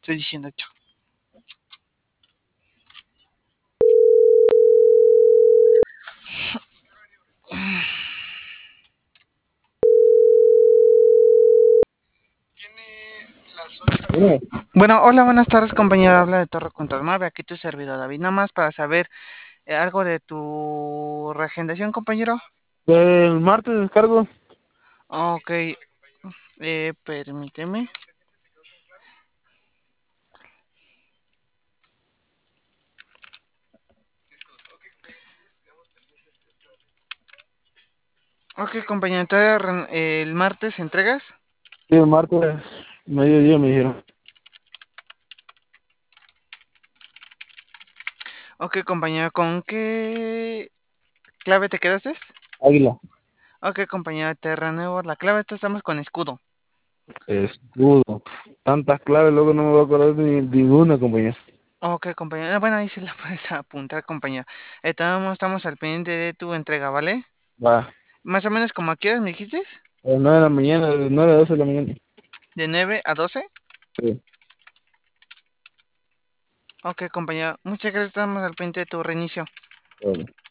estoy diciendo, chao. Bueno, Bueno, hola, buenas tardes, compañero. Habla de Torre Control 9. Aquí tu servidor, David. Nada más para saber algo de tu reagendación, compañero. el martes descargo. Ok, permíteme. Ok, compañero. Entonces, el martes entregas. Sí, el martes, mediodía me dijeron. Ok, compañero. ¿Con qué clave te quedaste? Águila. Ok, compañero. Te renuevo la clave. Estamos con escudo. Escudo. Tantas claves, luego no me voy a acordar de ninguna, compañero. Ok, compañero. Bueno, ahí sí la puedes apuntar, compañero. Estamos al pendiente de tu entrega, ¿vale? Va. Más o menos como a qué horas me dijiste. A las 9 de la mañana, de 9 a 12 de la mañana. De 9 a 12. Sí. Ok, compañero. Muchas gracias. Estamos al pendiente de tu reinicio. Bueno.